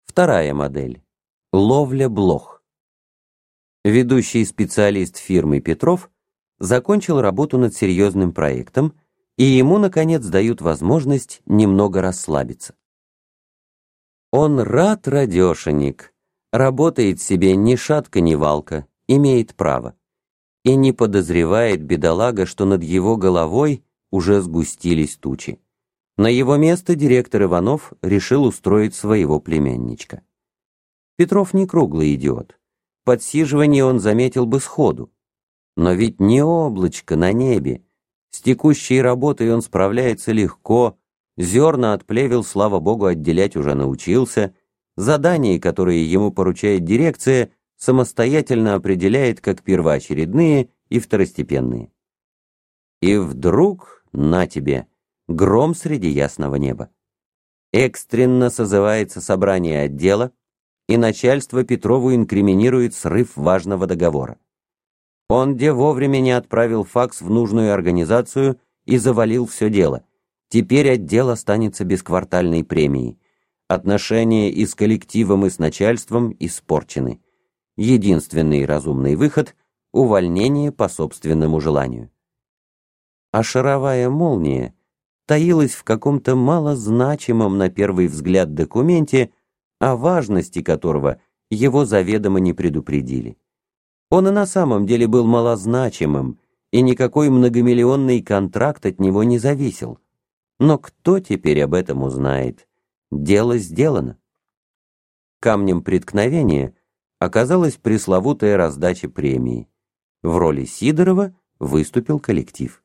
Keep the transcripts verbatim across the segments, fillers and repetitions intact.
Вторая модель. Ловля блох. Ведущий специалист фирмы Петров закончил работу над серьезным проектом, и ему, наконец, дают возможность немного расслабиться. Он рад, радешенек, работает себе ни шатка, ни валка, имеет право. И не подозревает бедолага, что над его головой уже сгустились тучи. На его место директор Иванов решил устроить своего племянничка. Петров не круглый идиот. Подсиживание он заметил бы сходу. Но ведь не облачко на небе. С текущей работой он справляется легко, зерна от плевел, слава богу, отделять уже научился, задания, которые ему поручает дирекция, самостоятельно определяет как первоочередные и второстепенные. И вдруг, на тебе, гром среди ясного неба. Экстренно созывается собрание отдела, и начальство Петрову инкриминирует срыв важного договора. Он где вовремя не отправил факс в нужную организацию и завалил все дело. Теперь отдел останется без квартальной премии. Отношения и с коллективом, и с начальством испорчены. Единственный разумный выход — увольнение по собственному желанию. А шаровая молния таилась в каком-то малозначимом на первый взгляд документе, о важности которого его заведомо не предупредили. Он и на самом деле был малозначимым, и никакой многомиллионный контракт от него не зависел. Но кто теперь об этом узнает? Дело сделано. Камнем преткновения оказалась пресловутая раздача премии. В роли Сидорова выступил коллектив.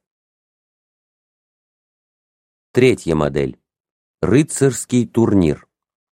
Третья модель. Рыцарский турнир.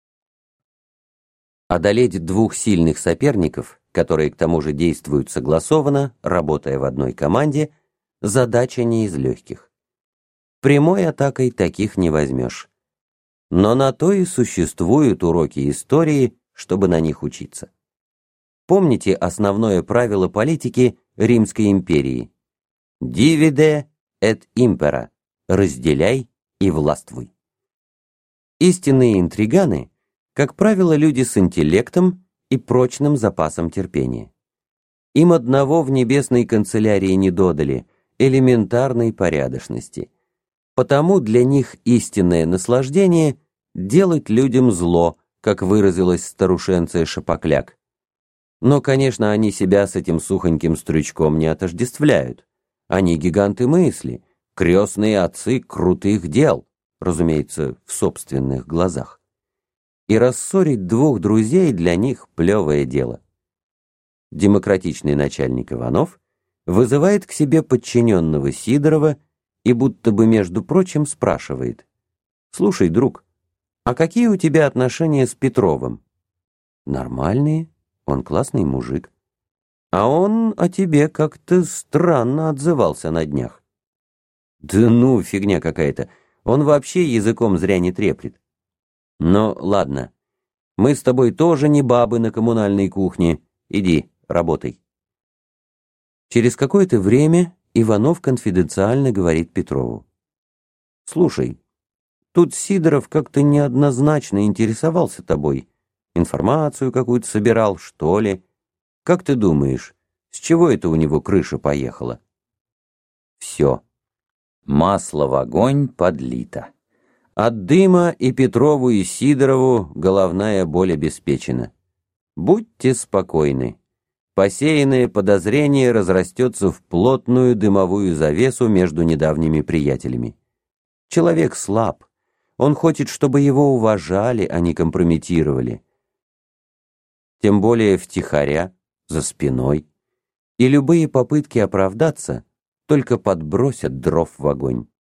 Одолеть двух сильных соперников, которые к тому же действуют согласованно, работая в одной команде, задача не из легких. Прямой атакой таких не возьмешь. Но на то и существуют уроки истории, чтобы на них учиться. Помните основное правило политики Римской империи? Divide et impera. Разделяй и властвуй. Истинные интриганы, как правило, люди с интеллектом и прочным запасом терпения. Им одного в небесной канцелярии не додали, элементарной порядочности. Потому для них истинное наслаждение — делать людям зло, как выразилась старушенция Шапокляк. Но, конечно, они себя с этим сухоньким стручком не отождествляют. Они гиганты мысли, крестные отцы крутых дел, разумеется, в собственных глазах. И рассорить двух друзей для них плевое дело. Демократичный начальник Иванов вызывает к себе подчиненного Сидорова и будто бы, между прочим, спрашивает: «Слушай, друг, а какие у тебя отношения с Петровым?» «Нормальные, он классный мужик». «А он о тебе как-то странно отзывался на днях». «Да ну, фигня какая-то, он вообще языком зря не треплет». «Ну, ладно, мы с тобой тоже не бабы на коммунальной кухне, иди, работай». Через какое-то время Иванов конфиденциально говорит Петрову: «Слушай, тут Сидоров как-то неоднозначно интересовался тобой, информацию какую-то собирал, что ли. Как ты думаешь, с чего это у него крыша поехала?» Все. Масло в огонь подлито. От дыма и Петрову, и Сидорову головная боль обеспечена. Будьте спокойны. Посеянное подозрение разрастется в плотную дымовую завесу между недавними приятелями. Человек слаб. Он хочет, чтобы его уважали, а не компрометировали. Тем более втихаря, за спиной. И любые попытки оправдаться только подбросят дров в огонь.